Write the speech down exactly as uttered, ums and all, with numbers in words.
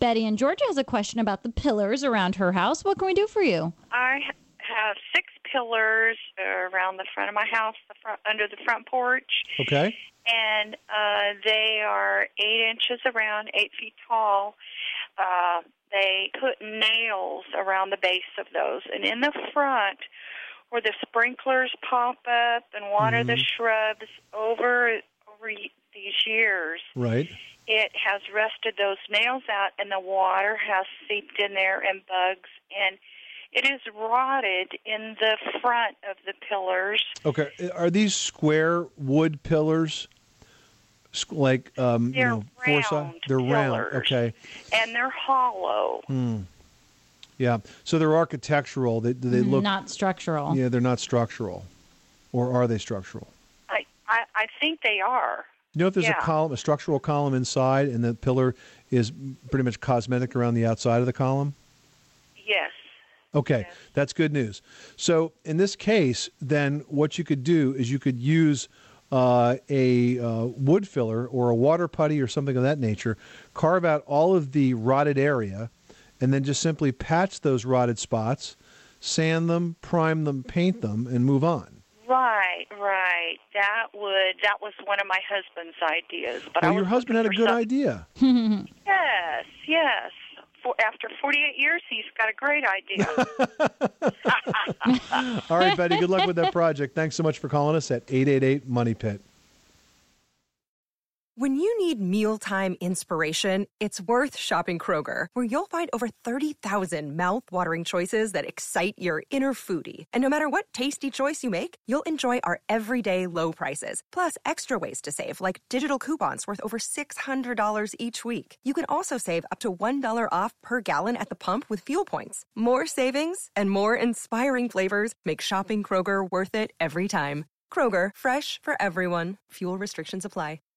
Betty in Georgia has a question about the pillars around her house. What can we do for you? I have six pillars around the front of my house, the front, under the front porch. Okay. And uh, they are eight inches around, eight feet tall. Uh, they put nails around the base of those. And in the front, where the sprinklers pop up and water mm-hmm. the shrubs over over these years, right? It has rusted those nails out, and the water has seeped in there, and bugs, and it is rotted in the front of the pillars. Okay, are these square wood pillars? Like um, they're you know, round four They're pillars, round. Okay, and they're hollow. Hmm. Yeah, so they're architectural. They they look not structural. Yeah, they're not structural, or are they structural? I I, I think they are. You know, if there's yeah. a column, a structural column inside, and the pillar is pretty much cosmetic around the outside of the column? Yes. Okay, yes. That's good news. So in this case, then what you could do is you could use uh, a uh, wood filler or a water putty or something of that nature, carve out all of the rotted area, and then just simply patch those rotted spots, sand them, prime them, paint them, and move on. Right, right. That would that was one of my husband's ideas. But well, I was your husband had a good some... idea. Yes, yes. For, after forty-eight years, he's got a great idea. All right, Betty, good luck with that project. Thanks so much for calling us at eight eight eight, MONEY PIT. When you need mealtime inspiration, it's worth shopping Kroger, where you'll find over thirty thousand mouth-watering choices that excite your inner foodie. And no matter what tasty choice you make, you'll enjoy our everyday low prices, plus extra ways to save, like digital coupons worth over six hundred dollars each week. You can also save up to one dollar off per gallon at the pump with fuel points. More savings and more inspiring flavors make shopping Kroger worth it every time. Kroger, fresh for everyone. Fuel restrictions apply.